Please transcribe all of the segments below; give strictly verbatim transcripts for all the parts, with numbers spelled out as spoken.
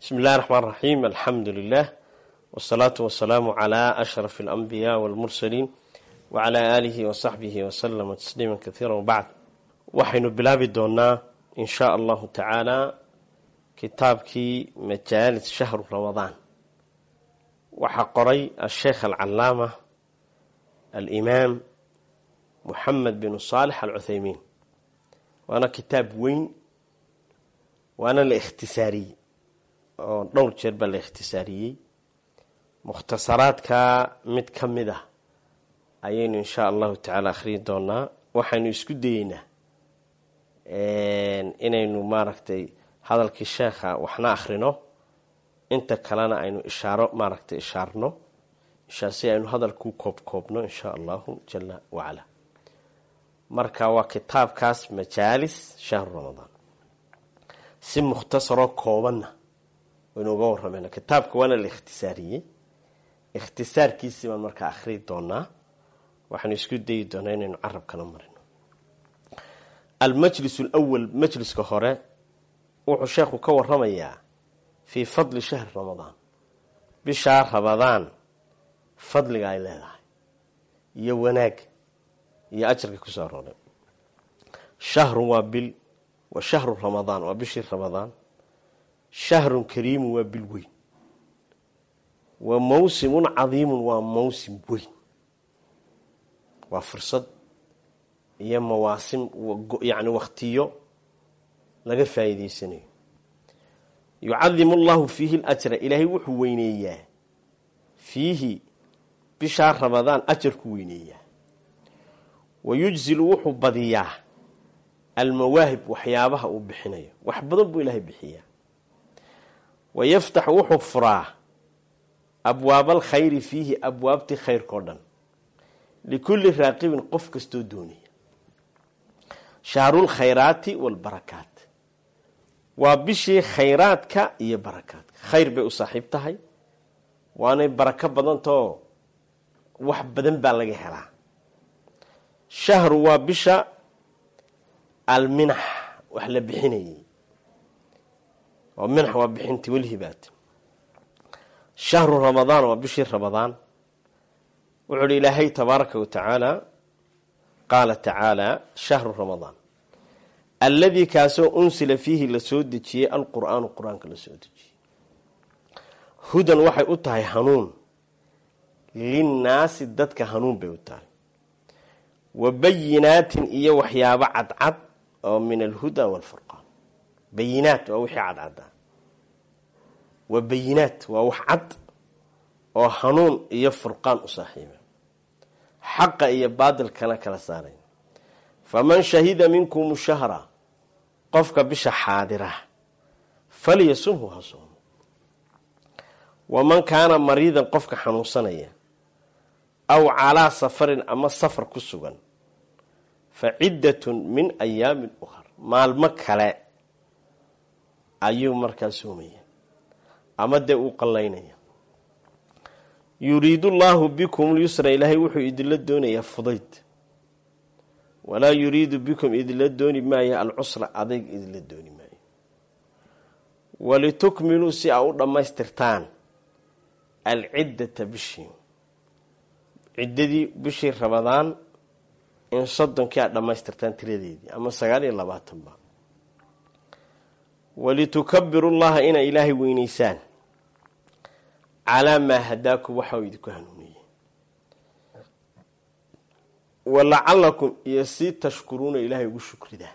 بسم الله الرحمن الرحيم. الحمد لله والصلاة والسلام على أشرف الأنبياء والمرسلين وعلى آله وصحبه وسلم تسليما كثيرا. وبعد وحين بلابي دونا إن شاء الله تعالى كتابك مجالس شهر رمضان وحقري الشيخ العلامة الإمام محمد بن صالح العثيمين، وأنا كتاب وين وأنا الاختصاري oo dhowr jeer baa la ikhtisaariyey. mukhtasaraadka mid ka mid ah ayaynu insha allahu tacaala akhriyi doonaa. waxaynu isku dayeynaa inaynu maaragtay hadalkii sheekha waxna akhrino, inta kalena aynu ishaaro maaragtay ishaarno si aynu hadalku koobkoobno insha allahu jala wacala. marka waa kitaabkaas majaalis shahru ramadaan, si mukhtasaroo koobanna waynuuga warramayna. kitaabka waana la ikhtisaariyey, ikhtisaarkiisii baan markaa akhriyi doonaa. waxaanu isku dayi doonaa inaynu carabkana marino. almajlis alawal, majliska hore wuxuu sheekhu ka warramayaa fii fadli shahri ramadaan, bishaa ramadaan fadliga ay leedahay iyo wanaag iyo ajarka kusoo arooray. shahrun waa bil, wa shahru ramadaan waa bishii ramadaan. shahrun kariimun waa bil weyn, wa mawsimun cadiimun waa mawsim weyn, waa fursad iyo mawaasim yani waktiyo laga faa'iidaysanayo. yucadimu allahu fiihi lajra, ilaahay wuxuu weyneeyaa fiihi bishaa ramadaan ajarku weyneeyaa. wa yujzilu wuxuu badiyaa almawaahib, waxyaabaha uu bixinayo wax badan buu ilaahay bixiyaa. wayaftax wuxuu furaa abwaaba alkhayri fiihi, abwaabtii khayrkao dhan, likulli raaqibin qof kastoo doonaya. shahrulkhayraati waalbarakaat, waa bishii khayraadka iyo barakaadka. khayr bay u saaxiib tahay, waanay barako badantao wax badan baa laga helaa. shahru waa bisha alminax, wax la bixinayay, oo minax waa bixinti walhibaat. shahru ramadaan waa bishii ramadaan. wuxuu uhi ilaahay tabaaraka wa tacaala, qaala tacaala shahru ramadaan alladii kaasoo unsila fiihi la soo dejiyey alqur'aanu, qur-aanka la soo dejiyey. hudan waxay u tahay hanuun, linnaasi dadka hanuun bay u tahay. wa bayinaatin iyo waxyaabo cadcad oo min alhuda waalfurqaan. bayinaat waa wixii cadcadda, wa bayinaat waa wax cad oo hanuun iyo furqaan u saaxiiba, xaqa iyo baadilkana kala saaray. faman shahida minkum shahra, qofka bisha xaadira falyasumhu ha soomo. waman kaana mariidan, qofka xanuunsanaya, aw calaa safarin ama safar ku sugan, fa ciddatun min ayaamin ukhar, maalmo kale ayuu markaa soomaya ama dee uu qallaynaya. yuriidu llaahu bikum lyusra, ilaahay wuxuu idinla doonayaa fudayd. walaa yuriidu bikum idinla dooni maayo alcusra, adayg idinla dooni maayo. walitukmiluu, si aa u dhammaystirtaan alciddata bishii, ciddadii bishii ramadaan in soddonkii aad dhammaystirtaan tiradeedii, ama sagaal iyo labaatanba. walitukabiru llaha, inay ilaahay weynaysaan calaa maa hadaakum, waxa uu idinku hanuuniyey. walacalakum, iyo si tashkuruuna, ilaahay ugu shukridaan.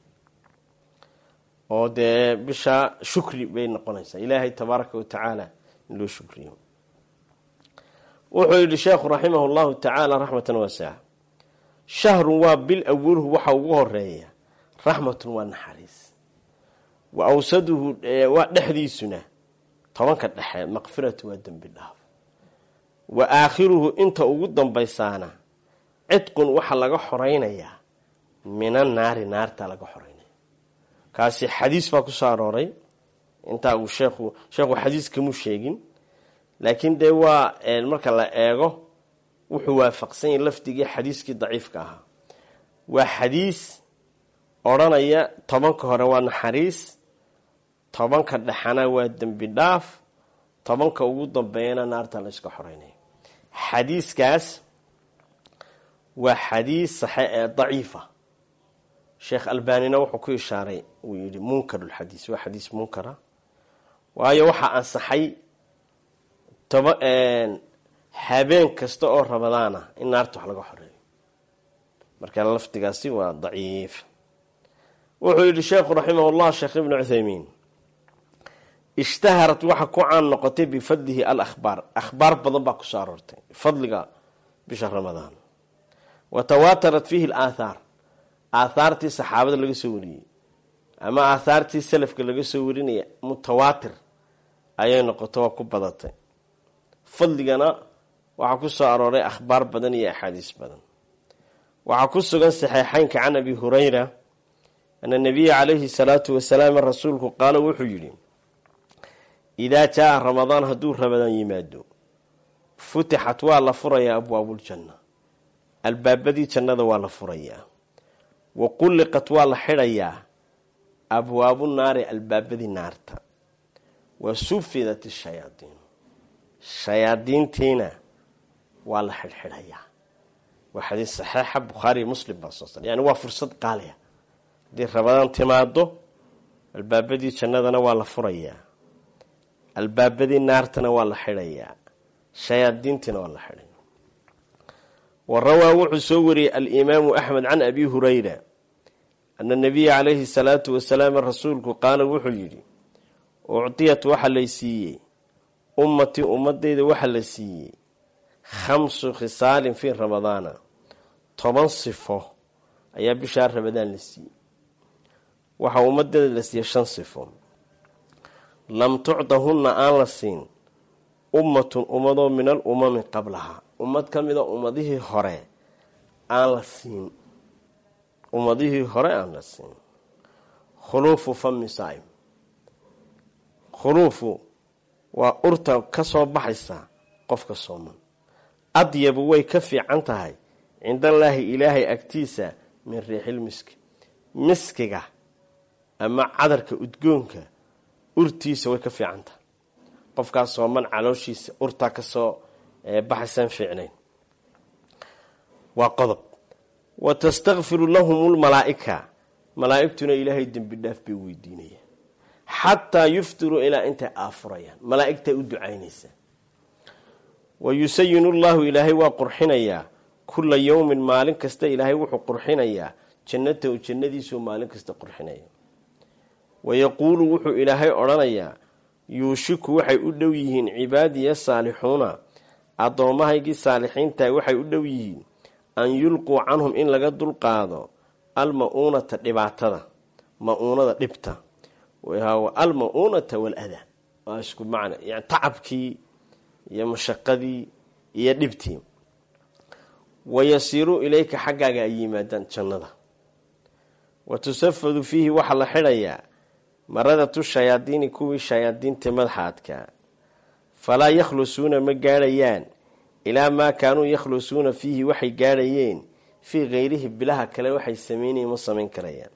oo dee bisha shukri bay noqonaysaa, ilaahay tabaaraka wa tacaala in loo shukriyo. wuxuu yidhi sheekhu raximahu llahu tacaala raxmatan waasica. shahrun waa bil, awaluhu waxa ugu horeeya raxmatun waa naxariis, wa awsaduhu waa dhexdiisuna tobanka dhexe maqfiratu waa dembi dhaaf, wa aakhiruhu inta ugu dambaysaana cidqun waxa laga xoraynayaa mina naari, naarta laga xoraynaya. kaasi xadiis baa ku soo arooray. intaa uu sheekhu sheekhu xadiis kamuu sheegin, laakiin dee waa marka la eego wuxuu waafaqsan yahay lafdigii xadiiskii daciifka ahaa. waa xadiis odhanaya tobanka hore waa naxariis, tobanka dhaxana waa dembi dhaaf tobanka ugu dambeeyana naarta la iska xoreynay xadiiskaas waa xadiis saxiix ee daciifa sheekh albanina wuxuu ku ishaaray uu yiri munkarul xadiis waa xadiis munkara waayo waxa ansaxay toba een habeen kasta oo rabadaana in naarta wax laga xoreeyo marka laftigaasi waa daciif wuxuu yiri sheekh rahimahullah sheekh ibn Uthaymeen اشتهرت waxa ku caan noqotay bifadlihi al-akhbar akhbar badan baa ku saarortay fadliga bisha ramadaan وتواترت فيه الآثار آثارتي صحابة laga soo wariyay ama آثارتي salafka laga soo warinay mutawaatir ayay noqoto ku badatay fadligana waxa ku soo arooray akhbar badan iyo ahadiis badan waxa ku sugan saxiixaynka can Abi Hurayra anna nabiy alayhi salatu wasalaam rasuulku qaal wuxuu yiri إذا جاء رمضان هدور رمضان يمادو فتحت ولا فريا أبواب الجنة الباب دي جنة ولا فريا وقلقت ولا حريا أبواب النار الباب دي نارتا وسفدت الشياطين الشياطين تينا ولا حريا وحديث صحيح بخاري مسلم بصص يعني هو فرصة قالية دي رمضان تمادو الباب دي جنة ولا فريا البابدي نارتنا ولا حريا شياطينتنا ولا حريا وروى وحسوري الإمام أحمد عن أبي هريرة أن النبي عليه الصلاة والسلام الرسول قال وحجري أعطيت وحليسي أمتي أمتي وحليسي خمس خصال في رمضان طبعا صفه أي بشهر رمضان لسي وحا أمتي لسي شن صفه لم تعطهن آن لسين أمة أمضى من الأمم قبلها أمة كمدة أمضيه هراء آن لسين أمضيه هراء آن لسين خلوف فم سائم خلوف وأرتا كسو بحثا قفك الصومن أطيب ويكفي عنتها عند الله إلهي أكتيسا من ريح المسك مسكك أما عذرك أدقونك urtiisa way ka fiicanta qofkaas soo man calooshiisa urta ka soo baxsan fiicneen wa qadab wa tastaghfiru lahum al malaa'ika malaa'ikatuna ilaahay dambi dhaaf bay weydiinaya hatta yuftiru ila inta afrayan malaa'ikta u ducaynaysa wa yusayyinu allah ilaahay wa qurxinaya kulla yawmin maalin kasta ilaahay wuxuu qurxinaya jannada oo jannadiisu maalin kasta qurxinaya ويقول وحو إلهي أرانيا يوشك وحي أدويهن عبادي الصالحون أضومها يجي الصالحين تاي وحي أدويهن أن يلقوا عنهم إن لقد القاضوا المؤونة لبعتها مؤونة لبتا وهو المؤونة والأذى وأشكو معنا يعني تعبكي يا مشقدي يا لبتي ويسيروا إليك حقا أيمادا جنة وتسفذ فيه وحل حريا مرادة الشياطين كوي الشياطين تمدحاتك فلا يخلصون مقاريان إلى ما كانوا يخلصون فيه وحي قاريين في غيره بلها كلا وحي سميني مصمين كريان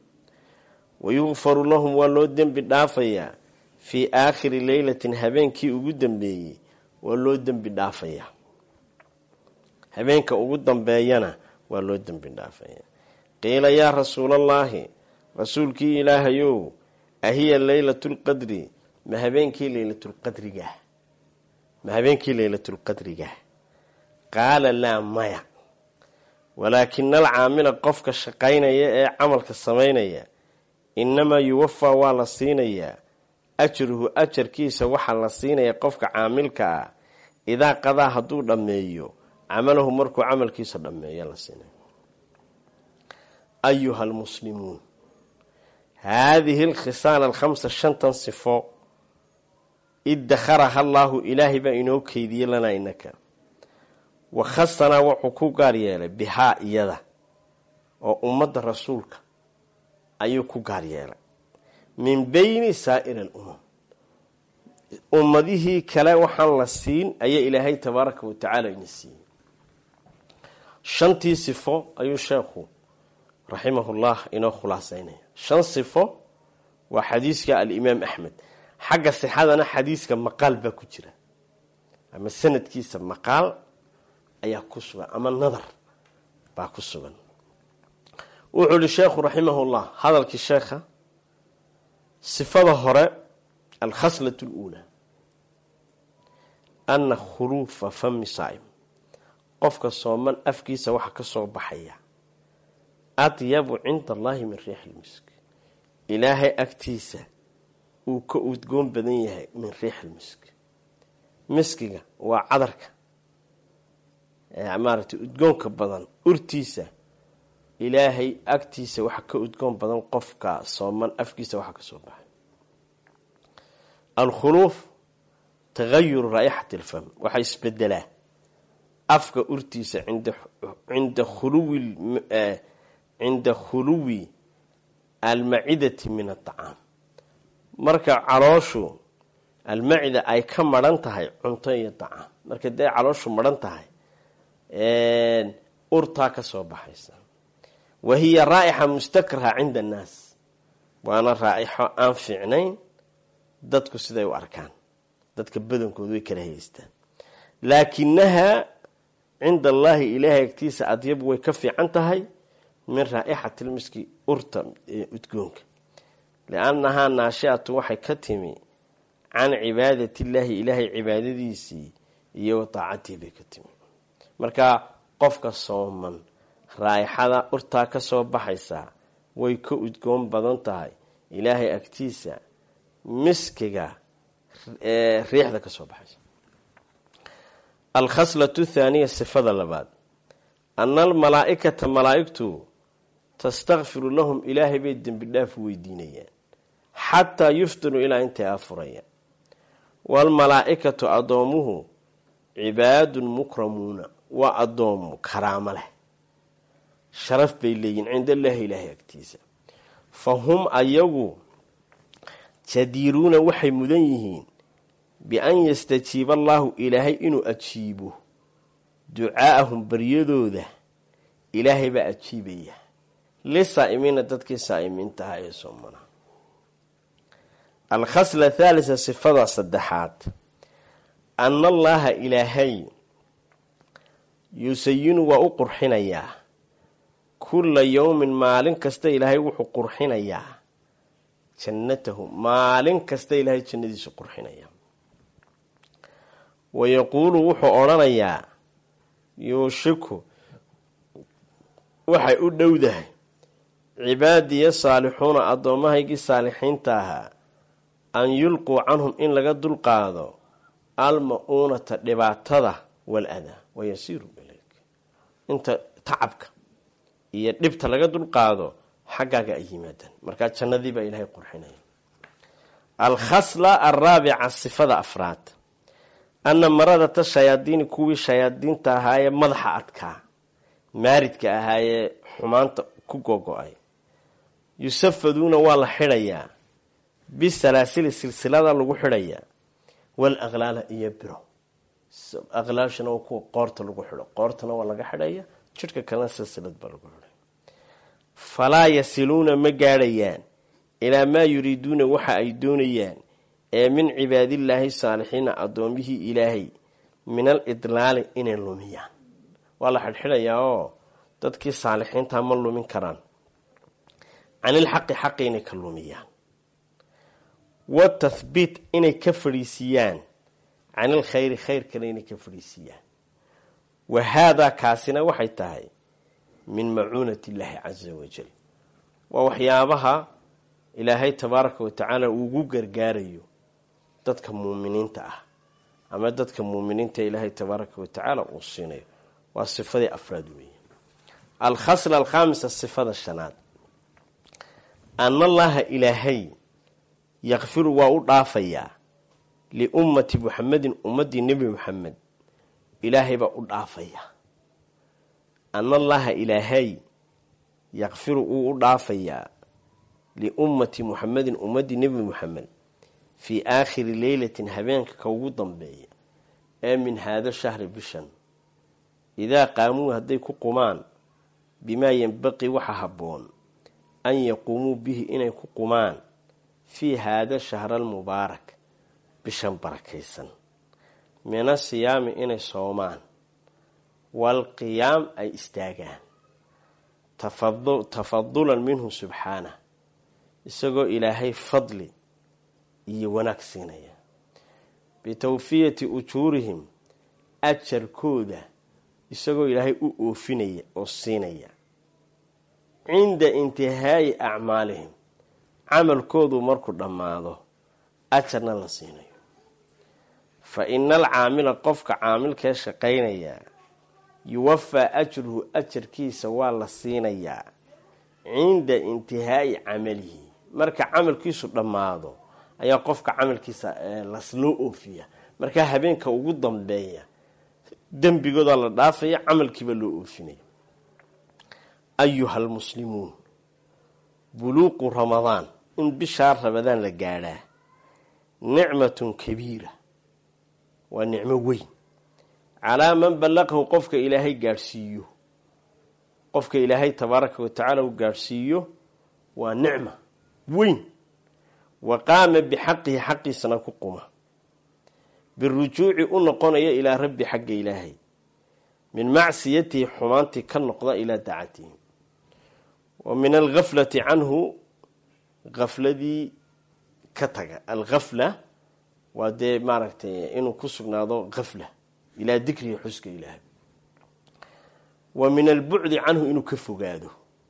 ويغفر لهم واللودن بالدافية في آخر ليلة هبين كي أقدم بي واللودن بالدافية هبين كي أقدم بينا واللودن بالدافية قيل يا رسول الله رسولك إله يو أهي ليلة القدر ما هبينك ليلة القدر جاه ما هبينك ليلة القدر جاه قال لا مايا ولكن العامل قفك الشقين يا عملك السمين يا إنما يوفى ولا الصين يا أجره أجر كيس وحل الصين يا قفك عاملك إذا قضى هدو دميو عمله مركو عمل كيس دميو يلا الصين أيها المسلمون هذه الخصال الخمسة الشنطة صفو ادخرها الله إلهي بإنه كيدي لنا إنك وخصنا وحكوك ريالي بها إيادا وأمد رسولك أيوكو ريالي من بين سائر الأمم أمده كلا وحن السين أي إلهي تبارك وتعالى السين شنطي صفو أيو شيخو رحمه الله إنه خلاصيني شن صفو وحديثك الإمام أحمد حق الصحة حديثك مقال باكجرة أما السند كيس مقال أي كسوة أما النظر باكسوة وعلى الشيخ رحمه الله هذا الشيخ صفة هراء الخصلة الأولى أن خروف فم صائم قفك الصومان أفكيس وحك صوب حيا أطيب عند الله من ريح المسك إلهي أكتيسة وتقوم بدنيها من ريح المسك مسكك وعذرك عمارة تقوم كبضان أرتيسة إلهي أكتيسة وحكا أدقون بدن قفكا صومان أفكيسة وحكا صوبا الخروف تغير رائحة الفم وحيس بدله أفكا أرتيسة عند عند خلو الم... آه... عند خلو المعدة من الطعام مركا عروشو المعدة أي كم مرنتهاي عنطي الطعام مركا دي عروشو مرنتهاي آه... أرتاك صوبا حيسا وهي رائحة مستكرهة عند الناس وأنا رائحة أنفعنين ضدك سيدي وأركان ضدك بدنك ذوي كرهيستان لكنها عند الله إلهي اكتيسة أطيب ويكفي عنتهاي من رائحة المسك أرتم أتقونك لأنها ناشئة وحي كتمي عن عبادة الله إلهي عبادتيسي يوطاعتي بكتمي مركا قفك الصومن raaixada urtaa ka soo baxaysa way ka udgoon badan tahay ilaahay agtiisa miskiga ee riixda ka soo baxaysa al-khaslatu thaniya sifada labaad anna al-malaa'ikata malaa'iktu tastaghfiru lahum ilaahay bay dambi dhaaf weydiinayaan hatta yuftiru ila inta afuraya wal malaa'ikatu adoomuhu ibaadun mukramuna wa adoomu karaama leh شرف بيلين عند الله إلهي أكتيسا فهم أيغو تديرون وحي مدنيهين بأن يستجيب الله إلهي إنو أتشيبه دعاءهم بريدو ذا إلهي بأتشيبيه للصائمين تدكي صائمين تهاي سمنا الخصلة الثالثة صفة صدحات أن الله إلهي يسين وأقرحنا إياه كل يوم مالين كستا إلهي وحو قرحنا إياه جنته مالين كستا إلهي جنديس قرحنا إياه ويقول وحو أولانا إياه يوشكو وحي أدو ده عبادي الصالحون أدومها يجي صالحين تاها أن يلقوا عنهم إن لقد القاضوا المؤونة لبعتضة والأذى ويسيروا إليك انت تعبك iyo dhibta laga dul qaado xaqaaga ay yimaadaan marka jannadii baa ilaahay qurxinay al khasla arabi'a sifada afraad anna maradata shayaadiin kuwi shayaadiinta ahaaye madaxa adka maaridka ahaaye xumaanta ku gogo'ay yusafaduna wala xirayaa bisalaasil silsilada lagu xirayaa wal aghlaala iyo biro aghlaashana ku qoorta lagu xiro qoortana waa laga xirayaa jidhka kala silsilad baa lagu xiray falaa yasiluuna ma gaadhayaan ilaa maa yuriiduuna waxa ay doonayaan ee min cibaadillaahi saalixiina adoomihii ilaahay min al idlaali inay lumiyaan waa la xidhxidhayaa oo dadkii saalixiinta ma lumin karaan canil xaqi xaqi inay ka lumiyaan wa tathbiit inay ka fadhiisiyaan canil khayri khayrkana inay ka fadhiisiyaan وهذا كاسنا waxay tahay min macuunati Ilaahi azza wa jalla wa waxyaabaha Ilaahay tabaaraka wa ta'ala ugu gargaarayo dadka muuminiinta ah ama dadka muuminiinta Ilaahay tabaaraka wa ta'ala uu siinayo waa sifadii afraad weeye al khasla al khamisa sifada shanaad anna Allah Ilaahay yaghfiru wa udafaya li ummati Muhammadin ummati nabi Muhammad إلهي بأضافيا أن الله إلهي يغفر أضافيا لأمة محمد أمة نبي محمد في آخر ليلة هبانك كوضا بي من هذا الشهر بشن إذا قاموا هديك قمان بما ينبقي وحهبون أن يقوموا به إن قمان fii haada shahra almubaarak bishan barakaysan min asiyaami inay soomaan waalqiyaam ay istaagaan tafadulan minhu subxaanah isagoo ilaahay fadli iyo wanaag siinaya bitawfiyati ujuurihim ajarkooda isagoo ilaahay u oofinaya oo siinaya cinda intihaa'i acmaalihim camalkoodu markuu dhammaado ajarna la siinayo fa ina alcaamila qofka caamilkee shaqaynayaa yuwafaa ajruhu ajarkiisa waa la siinayaa cinda intihaa'i camalihi marka camalkiisu dhammaado ayaa qofka camalkiisa lasloo oofiya markaa habeenka ugu dambeeya dembigooda la dhaafaya camalkiiba loo oofinaya ayuha almuslimuun buluuqu ramadaan in bishaa ramadaan la gaadhaa nicmatun kabiira waa nicmo weyn calaa man ballaqahu qofka ilaahay gaadhsiiyo qofka ilaahay tabaaraka watacaala uu gaadhsiiyo waa nicma weyn wa qaama bixaqihi xaqiisana ku quma birujuuci u noqonaya ilaa rabbi xagga ilaahay min macsiyatihi xumaantii ka noqda ilaa daacatihi wa min alghaflati canhu gafladii ka taga alghafla waa dee maaragtay inuu ku sugnaado gafla ilaa dikrihi xuska ilaahay wa min albucdi canhu inuu ka fogaado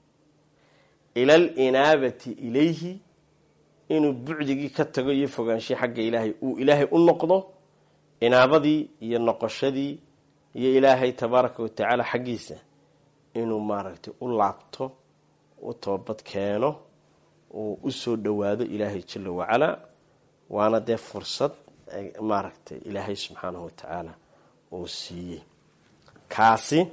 ila alinaabati ilayhi inuu bucdigii ka tago iyo fogaanshihi xagga ilaahay uu ilaahay u noqdo inaabadii iyo noqoshadii iyo ilaahay tabaaraka watacaala xaggiisa inuu maaragtay u laabto u toobad keeno uu u soo dhowaado ilaahay jalla wacalaa waana dee fursad maaragtay ilaahay subxaanahu watacaala uu siiyey kaasi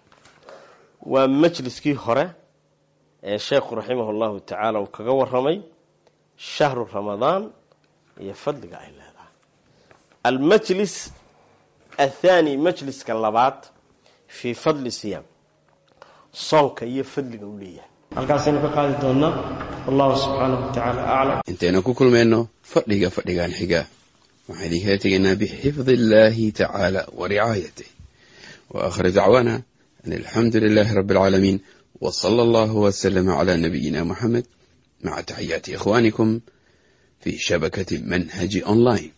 waa majliskii hore ee sheekhu raximah llahu tacaala uu kaga waramay shahru ramadaan iyo fadliga ay leedahay almajlis athaani majliska labaad fii fadli siyaam soonka iyo fadliga uu leeyahay halkaasaynu ka qaadi doonaa wallahu subxaanahu watacaala aclam intaynu ku kulmayno fadhiga fadhigan xiga waxaan idinkaga tegaynaa bixifdi illaahi tacaala wa ricaayatih wa aakhiru dacwaana an alxamdu lilaahi rabbi alcaalamiin wa sala allahu wasalama calaa nabiyina muxamed maca taxiyaati ikhwaanikum fii shabakati manhaji online.